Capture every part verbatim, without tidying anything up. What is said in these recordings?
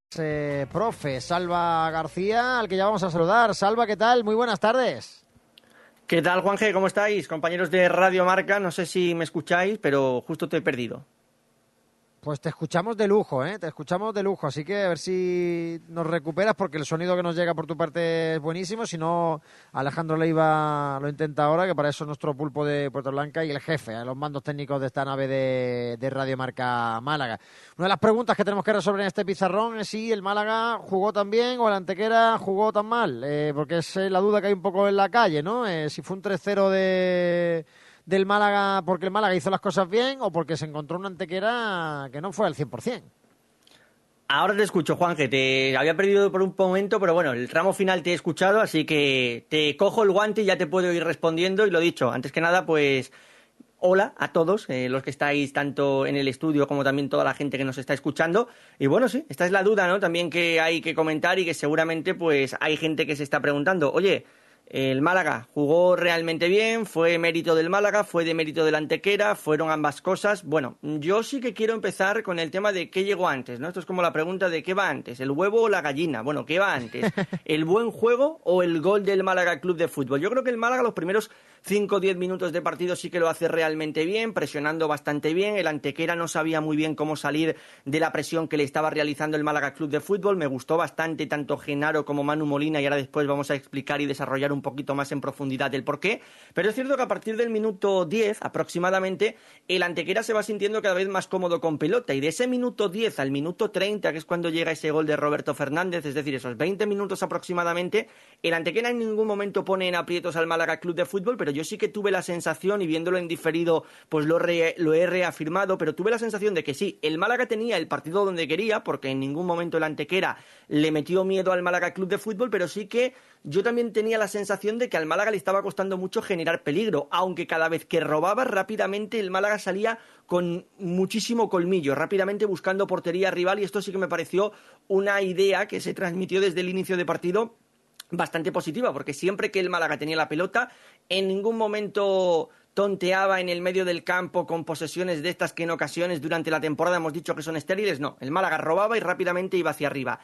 Eh, profe, Salva García, al que ya vamos a saludar. Salva, ¿qué tal? Muy buenas tardes. ¿Qué tal, Juanje? ¿Cómo estáis? Compañeros de Radio Marca, no sé si me escucháis, pero justo te he perdido. Pues te escuchamos de lujo, ¿eh? Te escuchamos de lujo, así que a ver si nos recuperas porque el sonido que nos llega por tu parte es buenísimo. Si no, Alejandro Leiva lo intenta ahora, que para eso es nuestro pulpo de Puerto Blanca y el jefe, a los mandos técnicos de esta nave de, de Radio Marca Málaga. Una de las preguntas que tenemos que resolver en este pizarrón es si el Málaga jugó tan bien o el Antequera jugó tan mal, eh, porque es la duda que hay un poco en la calle, ¿no? Eh, si fue un tres cero de... del Málaga porque el Málaga hizo las cosas bien o porque se encontró una Antequera que no fue al cien por ciento. Ahora te escucho, Juanje. Te había perdido por un momento, pero bueno, el tramo final te he escuchado, así que te cojo el guante y ya te puedo ir respondiendo. Y lo dicho, antes que nada, pues hola a todos eh, los que estáis tanto en el estudio como también toda la gente que nos está escuchando. Y bueno, sí, esta es la duda, ¿no? También que hay que comentar y que seguramente pues hay gente que se está preguntando, oye, el Málaga jugó realmente bien, fue mérito del Málaga, fue de mérito del Antequera, fueron ambas cosas. Bueno, yo sí que quiero empezar con el tema de qué llegó antes, ¿no? Esto es como la pregunta de qué va antes, el huevo o la gallina. Bueno, ¿qué va antes? ¿El buen juego o el gol del Málaga Club de Fútbol? Yo creo que el Málaga los primeros cinco o diez minutos de partido sí que lo hace realmente bien, presionando bastante bien. El Antequera no sabía muy bien cómo salir de la presión que le estaba realizando el Málaga Club de Fútbol. Me gustó bastante tanto Genaro como Manu Molina y ahora después vamos a explicar y desarrollar un poquito más en profundidad el porqué. Pero es cierto que a partir del minuto diez aproximadamente el Antequera se va sintiendo cada vez más cómodo con pelota y de ese minuto diez al minuto treinta, que es cuando llega ese gol de Roberto Fernández, es decir, esos veinte minutos aproximadamente, el Antequera en ningún momento pone en aprietos al Málaga Club de Fútbol, pero yo sí que tuve la sensación, y viéndolo en diferido pues lo, re, lo he reafirmado, pero tuve la sensación de que sí, el Málaga tenía el partido donde quería, porque en ningún momento el Antequera le metió miedo al Málaga Club de Fútbol, pero sí que yo también tenía la sensación de que al Málaga le estaba costando mucho generar peligro, aunque cada vez que robaba rápidamente el Málaga salía con muchísimo colmillo, rápidamente buscando portería rival, y esto sí que me pareció una idea que se transmitió desde el inicio de partido bastante positiva, porque siempre que el Málaga tenía la pelota, en ningún momento tonteaba en el medio del campo con posesiones de estas que en ocasiones durante la temporada hemos dicho que son estériles. No, el Málaga robaba y rápidamente iba hacia arriba.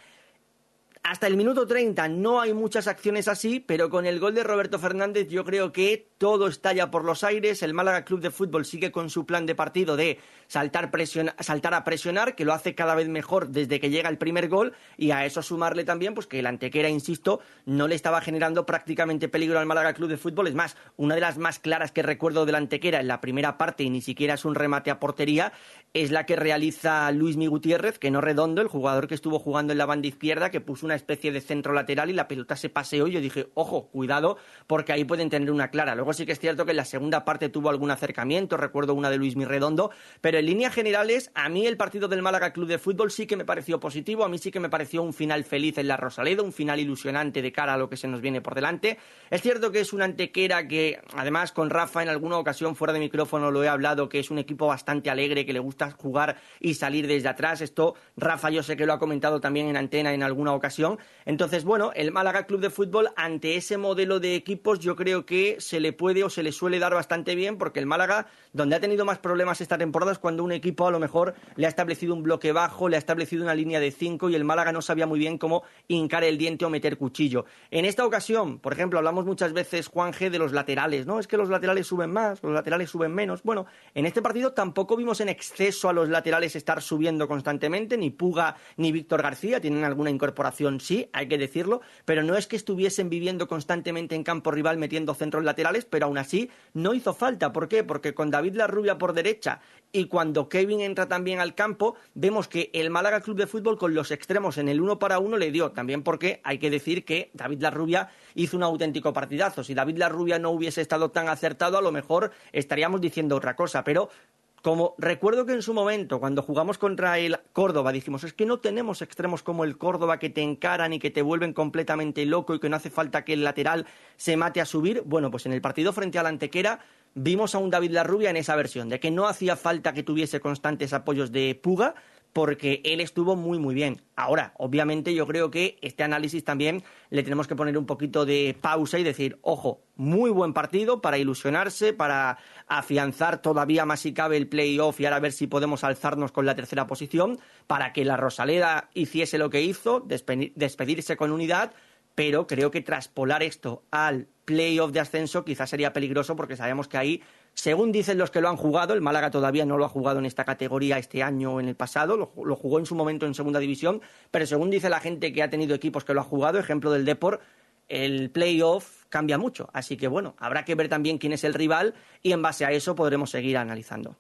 Hasta el minuto treinta no hay muchas acciones así, pero con el gol de Roberto Fernández yo creo que todo estalla por los aires. El Málaga Club de Fútbol sigue con su plan de partido de saltar, presiona, saltar a presionar, que lo hace cada vez mejor desde que llega el primer gol, y a eso sumarle también pues que el Antequera, insisto, no le estaba generando prácticamente peligro al Málaga Club de Fútbol. Es más, una de las más claras que recuerdo del Antequera en la primera parte, y ni siquiera es un remate a portería, es la que realiza Luismi Gutiérrez, que no Redondo, el jugador que estuvo jugando en la banda izquierda, que puso una especie de centro lateral y la pelota se paseó, y yo dije, ojo, cuidado, porque ahí pueden tener una clara. Luego sí que es cierto que en la segunda parte tuvo algún acercamiento, recuerdo una de Luismi Redondo, pero en líneas generales, a mí el partido del Málaga Club de Fútbol sí que me pareció positivo, a mí sí que me pareció un final feliz en la Rosaleda, un final ilusionante de cara a lo que se nos viene por delante. Es cierto que es una Antequera que, además, con Rafa en alguna ocasión fuera de micrófono lo he hablado, que es un equipo bastante alegre, que le gusta jugar y salir desde atrás. Esto Rafa yo sé que lo ha comentado también en antena en alguna ocasión. Entonces, bueno, el Málaga Club de Fútbol ante ese modelo de equipos yo creo que se le puede o se le suele dar bastante bien, porque el Málaga, donde ha tenido más problemas esta temporada es cuando un equipo a lo mejor le ha establecido un bloque bajo, le ha establecido una línea de cinco y el Málaga no sabía muy bien cómo hincar el diente o meter cuchillo. En esta ocasión, por ejemplo, hablamos muchas veces, Juan G, de los laterales, ¿no? Es que los laterales suben más, los laterales suben menos. Bueno, en este partido tampoco vimos en exceso a los laterales estar subiendo constantemente, ni Puga ni Víctor García, tienen alguna incorporación, sí, hay que decirlo, pero no es que estuviesen viviendo constantemente en campo rival metiendo centros laterales, pero aún así no hizo falta. ¿Por qué? Porque con David Larrubia por derecha y cuando Kevin entra también al campo, vemos que el Málaga Club de Fútbol con los extremos en el uno para uno le dio, también porque hay que decir que David Larrubia hizo un auténtico partidazo. Si David Larrubia no hubiese estado tan acertado, a lo mejor estaríamos diciendo otra cosa, pero como recuerdo que en su momento, cuando jugamos contra el Córdoba, dijimos, es que no tenemos extremos como el Córdoba que te encaran y que te vuelven completamente loco y que no hace falta que el lateral se mate a subir. Bueno, pues en el partido frente al Antequera vimos a un David Larrubia en esa versión, de que no hacía falta que tuviese constantes apoyos de Puga, porque él estuvo muy muy bien. Ahora, obviamente yo creo que este análisis también le tenemos que poner un poquito de pausa y decir, ojo, muy buen partido para ilusionarse, para afianzar todavía más si cabe el play-off y ahora ver si podemos alzarnos con la tercera posición, para que la Rosaleda hiciese lo que hizo, despe- despedirse con unidad, pero creo que traspolar esto al play-off de ascenso quizás sería peligroso porque sabemos que ahí, según dicen los que lo han jugado, el Málaga todavía no lo ha jugado en esta categoría este año o en el pasado, lo, lo jugó en su momento en segunda división, pero según dice la gente que ha tenido equipos que lo ha jugado, ejemplo del Depor, el play-off cambia mucho. Así que bueno, habrá que ver también quién es el rival y en base a eso podremos seguir analizando.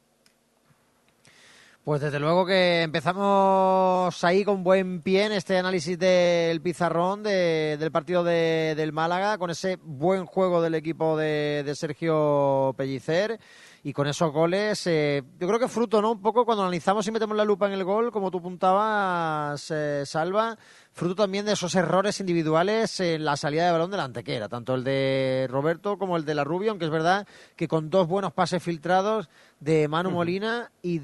Pues desde luego que empezamos ahí con buen pie en este análisis del pizarrón de, del partido de, del Málaga, con ese buen juego del equipo de, de Sergio Pellicer y con esos goles. Eh, yo creo que fruto, ¿no? Un poco cuando analizamos y metemos la lupa en el gol, como tú apuntabas, eh, Salva, fruto también de esos errores individuales en la salida de balón de la Antequera, tanto el de Roberto como el de la Rubio, aunque es verdad que con dos buenos pases filtrados de Manu Molina y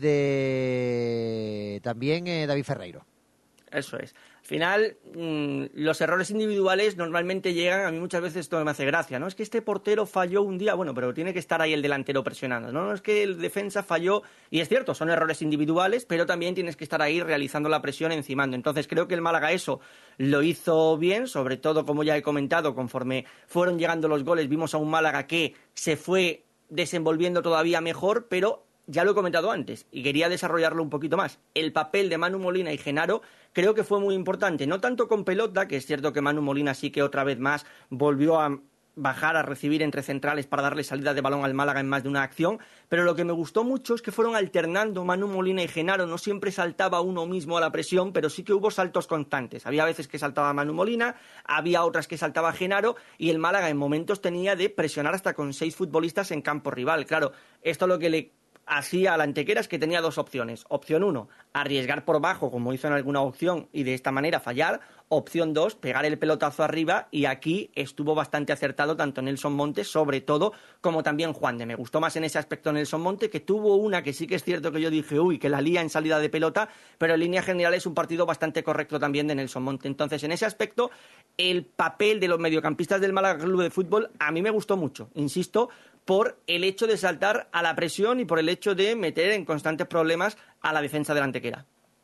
de también eh, David Ferreiro. Eso es. Al final, mmm, los errores individuales normalmente llegan, a mí muchas veces esto me hace gracia, ¿no? Es que este portero falló un día, bueno, pero tiene que estar ahí el delantero presionando, ¿no? No es que el defensa falló, y es cierto, son errores individuales, pero también tienes que estar ahí realizando la presión, encimando. Entonces creo que el Málaga eso lo hizo bien, sobre todo, como ya he comentado, conforme fueron llegando los goles, vimos a un Málaga que se fue desenvolviendo todavía mejor, pero ya lo he comentado antes y quería desarrollarlo un poquito más. El papel de Manu Molina y Genaro creo que fue muy importante, no tanto con pelota, que es cierto que Manu Molina sí que otra vez más volvió a bajar a recibir entre centrales para darle salida de balón al Málaga en más de una acción, pero lo que me gustó mucho es que fueron alternando Manu Molina y Genaro, no siempre saltaba uno mismo a la presión, pero sí que hubo saltos constantes, había veces que saltaba Manu Molina, había otras que saltaba Genaro y el Málaga en momentos tenía de presionar hasta con seis futbolistas en campo rival. Claro, esto lo que le así a la Antequera es que tenía dos opciones. Opción uno, arriesgar por bajo, como hizo en alguna opción, y de esta manera fallar. Opción dos, pegar el pelotazo arriba, y aquí estuvo bastante acertado tanto Nelson Monte, sobre todo, como también Juan de. Me gustó más en ese aspecto Nelson Monte, que tuvo una que sí que es cierto que yo dije, uy, que la lía en salida de pelota, pero en línea general es un partido bastante correcto también de Nelson Monte. Entonces, en ese aspecto, el papel de los mediocampistas del Málaga Club de Fútbol a mí me gustó mucho, insisto, por el hecho de saltar a la presión y por el hecho de meter en constantes problemas a la defensa de la Antequera.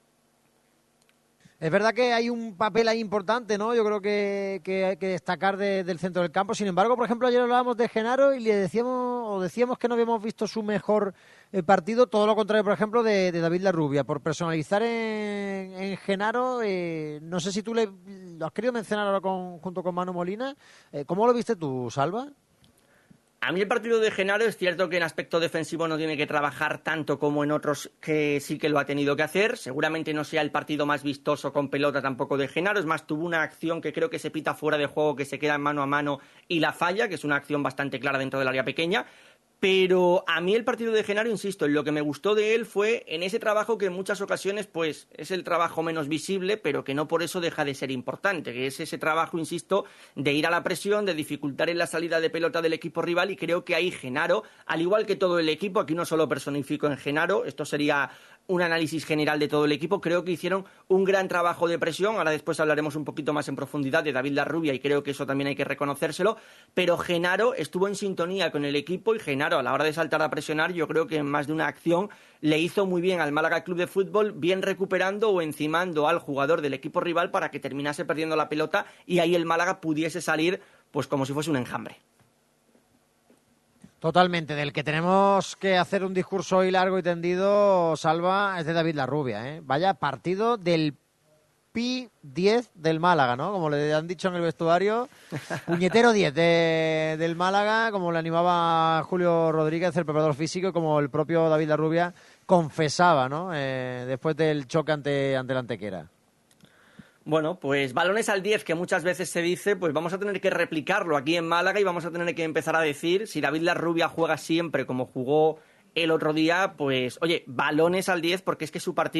Es verdad que hay un papel ahí importante, ¿no? Yo creo que, que hay que destacar de, del centro del campo. Sin embargo, por ejemplo, ayer hablábamos de Genaro y le decíamos o decíamos que no habíamos visto su mejor eh, partido. Todo lo contrario, por ejemplo, de, de David Larrubia. Por personalizar en, en Genaro, eh, no sé si tú le, lo has querido mencionar ahora con, junto con Manu Molina. Eh, ¿Cómo lo viste tú, Salva? A mí el partido de Genaro es cierto que en aspecto defensivo no tiene que trabajar tanto como en otros que sí que lo ha tenido que hacer. Seguramente no sea el partido más vistoso con pelota tampoco de Genaro. Es más, tuvo una acción que creo que se pita fuera de juego, que se queda en mano a mano y la falla, que es una acción bastante clara dentro del área pequeña. Pero a mí el partido de Genaro, insisto, lo que me gustó de él fue en ese trabajo que en muchas ocasiones pues es el trabajo menos visible, pero que no por eso deja de ser importante, que es ese trabajo, insisto, de ir a la presión, de dificultar en la salida de pelota del equipo rival, y creo que ahí Genaro, al igual que todo el equipo, aquí no solo personifico en Genaro, esto sería un análisis general de todo el equipo, creo que hicieron un gran trabajo de presión. Ahora después hablaremos un poquito más en profundidad de David Larrubia y creo que eso también hay que reconocérselo, pero Genaro estuvo en sintonía con el equipo y Genaro a la hora de saltar a presionar yo creo que en más de una acción le hizo muy bien al Málaga Club de Fútbol, bien recuperando o encimando al jugador del equipo rival para que terminase perdiendo la pelota y ahí el Málaga pudiese salir pues como si fuese un enjambre. Totalmente, del que tenemos que hacer un discurso hoy largo y tendido, Salva, es de David Larrubia, ¿eh? Vaya partido del Pi diez del Málaga, ¿no? Como le han dicho en el vestuario, puñetero diez de, del Málaga, como le animaba Julio Rodríguez, el preparador físico, y como el propio David Larrubia confesaba, ¿no? Eh, después del choque ante, ante la Antequera. Bueno, pues balones al diez, que muchas veces se dice, pues vamos a tener que replicarlo aquí en Málaga y vamos a tener que empezar a decir, si David Larrubia juega siempre como jugó el otro día, pues oye, balones al diez, porque es que su partido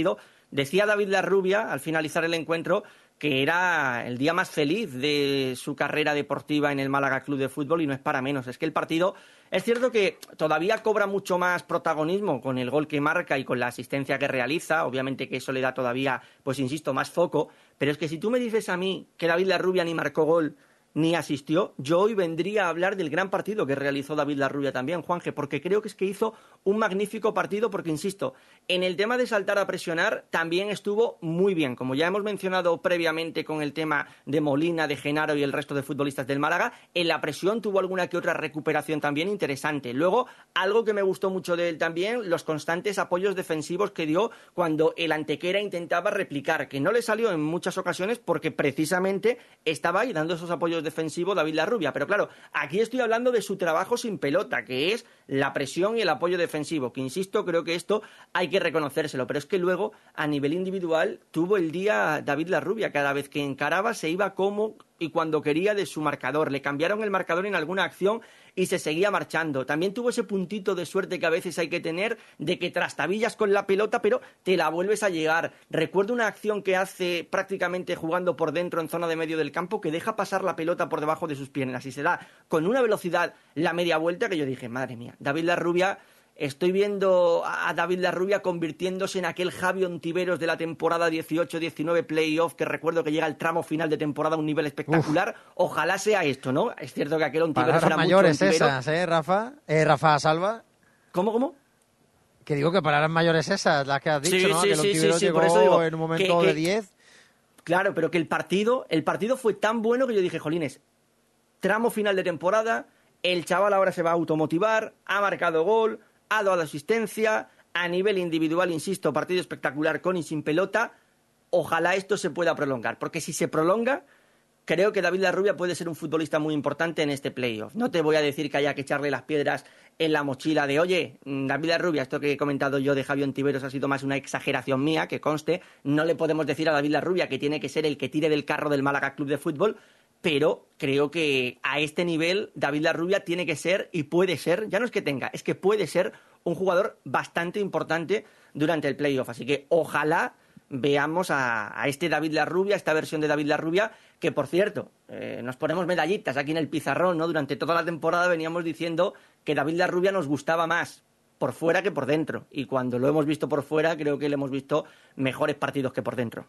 Decía David Larrubia, al finalizar el encuentro, que era el día más feliz de su carrera deportiva en el Málaga Club de Fútbol, y no es para menos. Es que el partido, es cierto que todavía cobra mucho más protagonismo con el gol que marca y con la asistencia que realiza, obviamente que eso le da todavía, pues insisto, más foco, pero es que si tú me dices a mí que David Larrubia ni marcó gol ni asistió, yo hoy vendría a hablar del gran partido que realizó David Larrubia también, Juanje, porque creo que es que hizo un magnífico partido, porque insisto, en el tema de saltar a presionar también estuvo muy bien, como ya hemos mencionado previamente con el tema de Molina, de Genaro y el resto de futbolistas del Málaga, en la presión tuvo alguna que otra recuperación también interesante. Luego, algo que me gustó mucho de él también, los constantes apoyos defensivos que dio cuando el Antequera intentaba replicar, que no le salió en muchas ocasiones porque precisamente estaba ahí dando esos apoyos defensivo David Larrubia, pero claro, aquí estoy hablando de su trabajo sin pelota, que es la presión y el apoyo defensivo, que insisto, creo que esto hay que reconocérselo, pero es que luego a nivel individual tuvo el día David Larrubia, cada vez que encaraba se iba como y cuando quería de su marcador, le cambiaron el marcador en alguna acción y se seguía marchando. También tuvo ese puntito de suerte que a veces hay que tener de que trastabillas con la pelota pero te la vuelves a llegar. Recuerdo una acción que hace prácticamente jugando por dentro en zona de medio del campo que deja pasar la pelota por debajo de sus piernas y se da con una velocidad la media vuelta que yo dije, madre mía, David Larrubia. Estoy viendo a David Larrubia convirtiéndose en aquel Javi Ontiveros de la temporada dieciocho diecinueve playoff, que recuerdo que llega al tramo final de temporada a un nivel espectacular. Uf. Ojalá sea esto, ¿no? Es cierto que aquel Ontiveros palabras era mayores mucho Ontivero. Esas, ¿eh, Rafa? Eh, Rafa Salva. ¿Cómo, cómo? Que digo que palabras mayores esas, las que has dicho, sí, ¿no? Sí, que el sí, Ontiveros sí, sí, llegó por eso digo, en un momento que, de que, diez. Claro, pero que el partido, el partido fue tan bueno que yo dije, jolines, tramo final de temporada, el chaval ahora se va a automotivar, ha marcado gol, ha dado asistencia, a nivel individual, insisto, partido espectacular con y sin pelota. Ojalá esto se pueda prolongar, porque si se prolonga, creo que David Larrubia puede ser un futbolista muy importante en este playoff. No te voy a decir que haya que echarle las piedras en la mochila de, oye, David Larrubia, esto que he comentado yo de Javi Ontiveros ha sido más una exageración mía, que conste, no le podemos decir a David Larrubia que tiene que ser el que tire del carro del Málaga Club de Fútbol, pero creo que a este nivel David Larrubia tiene que ser y puede ser, ya no es que tenga, es que puede ser un jugador bastante importante durante el playoff. Así que ojalá veamos a, a este David Larrubia, esta versión de David Larrubia, que por cierto, eh, nos ponemos medallitas aquí en el pizarrón, ¿no? Durante toda la temporada veníamos diciendo que David Larrubia nos gustaba más por fuera que por dentro. Y cuando lo hemos visto por fuera, creo que le hemos visto mejores partidos que por dentro.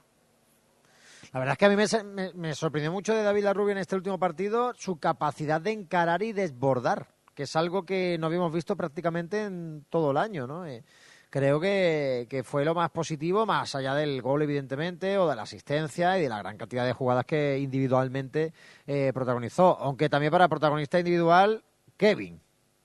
La verdad es que a mí me, me, me sorprendió mucho de David Larrubia en este último partido su capacidad de encarar y desbordar, que es algo que no habíamos visto prácticamente en todo el año, ¿no? Eh, creo que, que fue lo más positivo, más allá del gol, evidentemente, o de la asistencia y de la gran cantidad de jugadas que individualmente eh, protagonizó. Aunque también para protagonista individual, Kevin.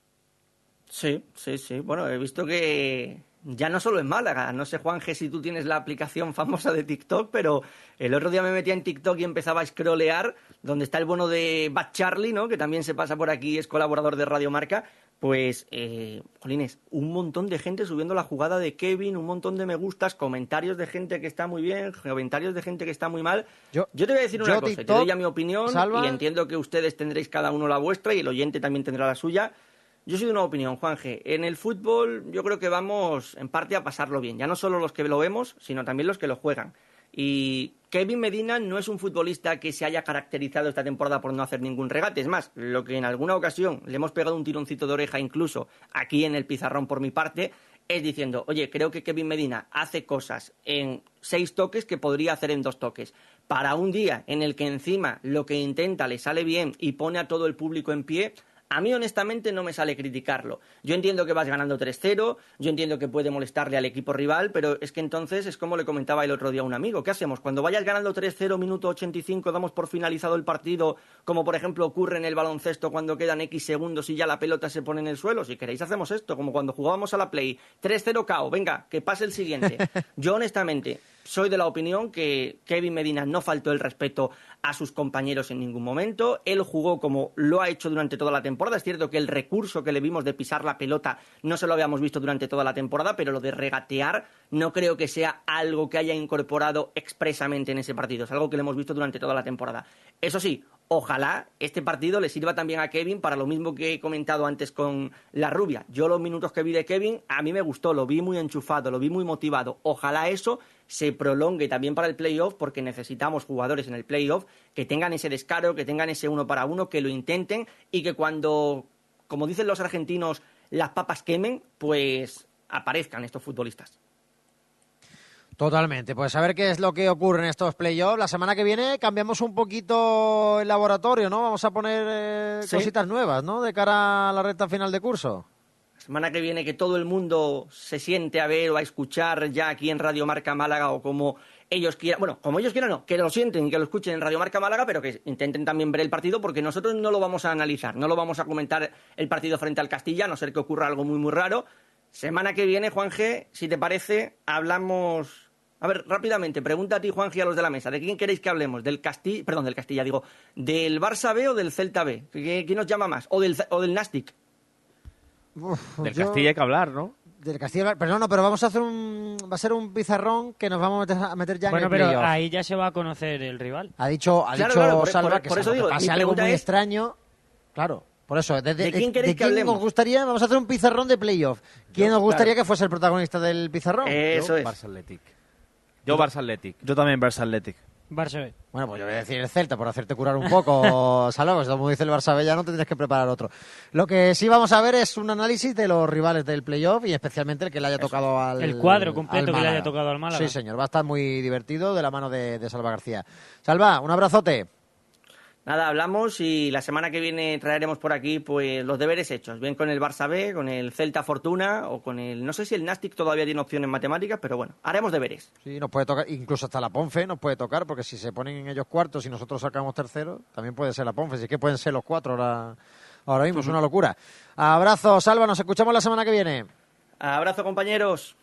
Sí, sí, sí. Bueno, he visto que ya no solo en Málaga, no sé, Juanje, si tú tienes la aplicación famosa de TikTok, pero el otro día me metía en TikTok y empezaba a scrollear, donde está el bono de Bad Charlie, ¿no? Que también se pasa por aquí, es colaborador de Radio Marca. Pues, eh, jolines, un montón de gente subiendo la jugada de Kevin, un montón de me gustas, comentarios de gente que está muy bien, comentarios de gente que está muy mal. Yo, yo te voy a decir una cosa, TikTok, te doy ya mi opinión, Salva, y entiendo que ustedes tendréis cada uno la vuestra y el oyente también tendrá la suya. Yo soy de una opinión, Juanje. En el fútbol yo creo que vamos en parte a pasarlo bien. Ya no solo los que lo vemos, sino también los que lo juegan. Y Kevin Medina no es un futbolista que se haya caracterizado esta temporada por no hacer ningún regate. Es más, lo que en alguna ocasión le hemos pegado un tironcito de oreja incluso aquí en el pizarrón por mi parte, es diciendo, oye, creo que Kevin Medina hace cosas en seis toques que podría hacer en dos toques. Para un día en el que encima lo que intenta le sale bien y pone a todo el público en pie, a mí, honestamente, no me sale criticarlo. Yo entiendo que vas ganando tres cero, yo entiendo que puede molestarle al equipo rival, pero es que entonces es como le comentaba el otro día a un amigo. ¿Qué hacemos? Cuando vayas ganando tres cero, minuto ochenta y cinco, damos por finalizado el partido, como por ejemplo ocurre en el baloncesto cuando quedan X segundos y ya la pelota se pone en el suelo. Si queréis hacemos esto, como cuando jugábamos a la Play. tres cero K O, venga, que pase el siguiente. Yo, honestamente, soy de la opinión que Kevin Medina no faltó el respeto a sus compañeros en ningún momento. Él jugó como lo ha hecho durante toda la temporada. Es cierto que el recurso que le vimos de pisar la pelota no se lo habíamos visto durante toda la temporada, pero lo de regatear no creo que sea algo que haya incorporado expresamente en ese partido. Es algo que le hemos visto durante toda la temporada. Eso sí, ojalá este partido le sirva también a Kevin para lo mismo que he comentado antes con Larrubia. Yo los minutos que vi de Kevin, a mí me gustó, lo vi muy enchufado, lo vi muy motivado. Ojalá eso se prolongue también para el playoff, porque necesitamos jugadores en el playoff que tengan ese descaro, que tengan ese uno para uno, que lo intenten y que cuando, como dicen los argentinos, las papas quemen, pues aparezcan estos futbolistas. Totalmente, pues a ver qué es lo que ocurre en estos playoffs. La semana que viene cambiamos un poquito el laboratorio, ¿no? Vamos a poner eh, Sí. cositas nuevas, ¿no? De cara a la recta final de curso. La semana que viene que todo el mundo se siente a ver o a escuchar ya aquí en Radio Marca Málaga o como ellos quieran, bueno, como ellos quieran no, que lo sienten y que lo escuchen en Radio Marca Málaga, pero que intenten también ver el partido porque nosotros no lo vamos a analizar, no lo vamos a comentar el partido frente al Castilla, a no ser que ocurra algo muy muy raro. Semana que viene, Juan G, si te parece, hablamos... A ver, rápidamente, pregunta a ti, Juan G, a los de la mesa. ¿De quién queréis que hablemos? ¿Del Castilla, perdón, del Castilla, digo, del Barça B o del Celta B? ¿Qué- ¿Quién nos llama más? ¿O del, o del Nastic? Uf, Del yo- Castilla hay que hablar, ¿no? Del Castilla, pero no, no, pero vamos a hacer un... Va a ser un pizarrón que nos vamos a meter, a meter ya Bueno, en el pero playoff. ahí ya se va a conocer el rival. Ha dicho, ha Claro, dicho claro, por- Salva por- que por eso salvo digo, que pase mi algo muy pregunta es- extraño. Claro, por eso. ¿De, ¿De quién queréis de que quién hablemos? os gustaría? Vamos a hacer un pizarrón de playoff. ¿Quién Yo, os gustaría claro. que fuese el protagonista del pizarrón? Eso Yo, es. Barça Athletic. Yo Barça Athletic. Yo también Barça Athletic. Barça B. Bueno, pues yo voy a decir el Celta por hacerte curar un poco, Salva, pues como dice el Barça B, ya no te tienes que preparar otro. Lo que sí vamos a ver es un análisis de los rivales del playoff y especialmente el que le haya tocado al El cuadro completo al que le Málaga. haya tocado al Málaga. Sí, señor, va a estar muy divertido de la mano de, de Salva García. Salva, un abrazote. Nada, hablamos y la semana que viene traeremos por aquí pues los deberes hechos, bien con el Barça B, con el Celta Fortuna o con el... No sé si el Nastic todavía tiene opción en matemáticas, pero bueno, haremos deberes. Sí, nos puede tocar, incluso hasta la Ponfe nos puede tocar, porque si se ponen ellos cuartos y nosotros sacamos tercero, también puede ser la Ponfe, si es que pueden ser los cuatro ahora, ahora mismo, es una locura. Abrazo, Salva, nos escuchamos la semana que viene. Abrazo, compañeros.